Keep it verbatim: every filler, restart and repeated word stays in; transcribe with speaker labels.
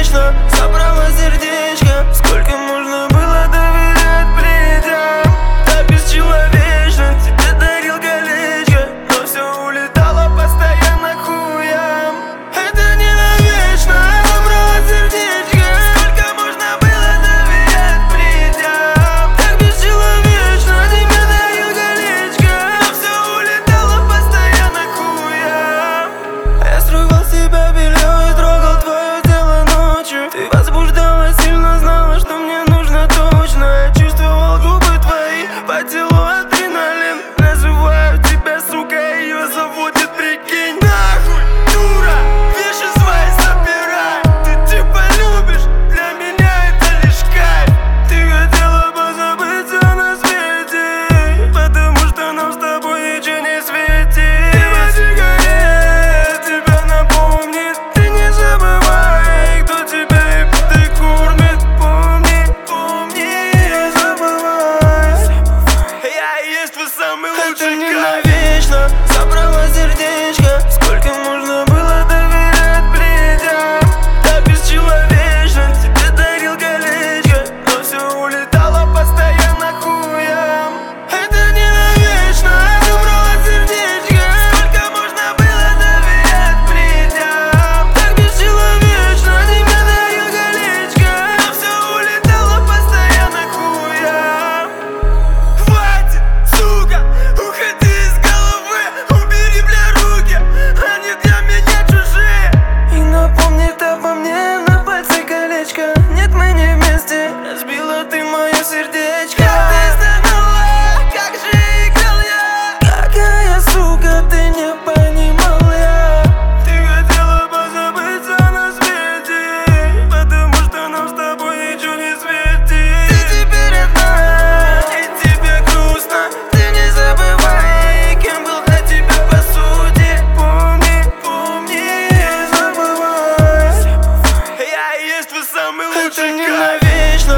Speaker 1: навечно забрала сердечко. Сколько можно было доверять предам? Так бесчеловечно тебе дарил колечко, но все улетало постоянно к хуям. Это не навечно, забрала сердечко. Сколько можно было доверять предам? Так бесчеловечно тебе дарил колечко, но все улетало постоянно к хуям. Я строил себя белье и трогал твое тело ночью. Ты возбуждала сильно, знала, что мне нужно точно. Я чувствовал губы твои, по телу адреналин. Называю тебя, сука, ее заводит, прикинь. Нахуй, дура, вещи свои собирай. Ты типа любишь, для меня это лишь кайф. Ты хотела позабыться на свете, потому что нам с тобой ничего не светит. Ты сигарет тебя напомнит, ты не забывай, кто тебя и ты кормит. Помни, помни, не забывай. Я и есть твой самый лучший. Это не навечно, забрала сердечко. Сколько можно было доверять предам? Так бесчеловечно тебе дарил колечко, но все улетало постоянно к хуям. Это не навечно, забрала сердечко. Сколько можно было доверять предам? Так бесчеловечно тебе дарил колечко, но все улетало постоянно к хуям. Хватит, сука, уходи из головы, убери, бля, руки, они для меня чужие. И напомнит обо мне на пальце колечко. Нет, мы не вместе, разбила ты мое сердечко. Как ты стонала, как же играл я. Какая сука, ты не понимал я. Ты хотела позабыться на свете, потому что нам с тобой ничего не светит. Ты теперь одна, и тебе грустно. Ты не забывай, кем был для тебя по сути. Помни, помни, не забывай. Я и есть твой самый лучший. Это не навечно,